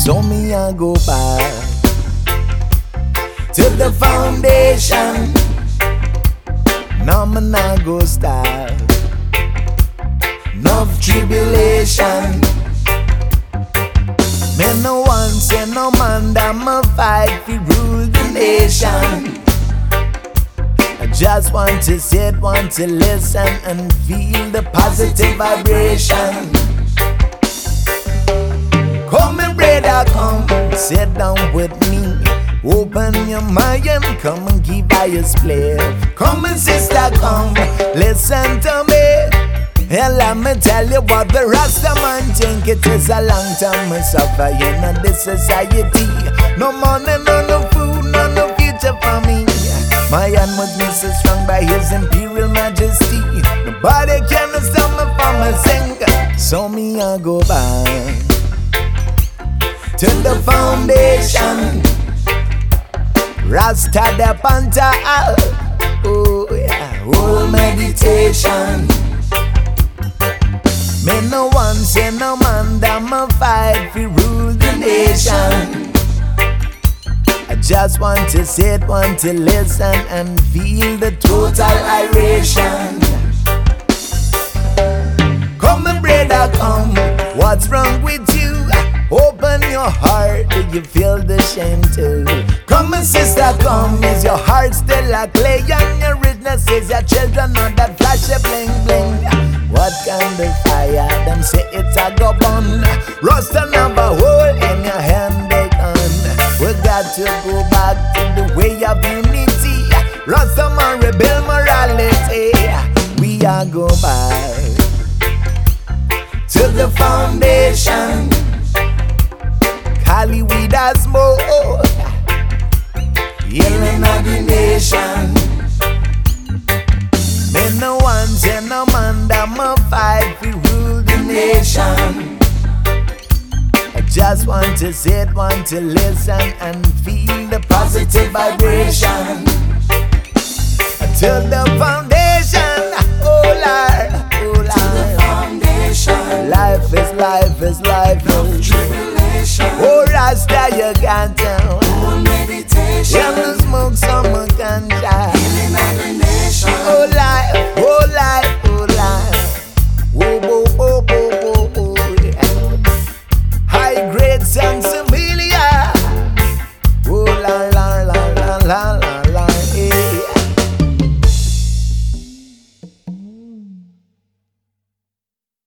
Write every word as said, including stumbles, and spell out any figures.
So me I go back to the foundation. Now me nah go starve. Enough tribulation. Me no want say no man that me fight fi rule the nation. I just want to sit, want to listen and feel the positive vibration. Come and brother, come sit down with me. Open your mind, come and keep by your split. Come and sister, come listen to me. And let me tell you what the Rasta man think. It is a long time we suffer in this society. No money, no no food, no no future for me. My hand was me so strong by his imperial majesty. Nobody can stop me from a sing. So me I go back to the foundation. Rasta the panta. Oh yeah, oh meditation. Me no one say no man that me fight fi rule the nation. I just want to sit, want to listen and feel the total iration. Come and brother, come. What's wrong with you? Open your heart. Do you feel the shame too? Come and sister, come. Is your heart still a clay and your richness is your children on that flash of bling bling? What kind of fire? Them say it's a go burn. Rust and have a hole in your hand they can. We got to go back to the way of unity. Rasta man rebuild morality. We are go back to the foundation. Cali weed as more healing of the nation. Me no one say no man that me fight fi rule the nation. I just want to sit, want to listen and feel the positive vibration. Till the foundation, oh Lord, oh Lord. To the foundation. Life is life is life. No tribulation. Oh Rasta, you can't tell. Oh meditation. You no smoke some ganja.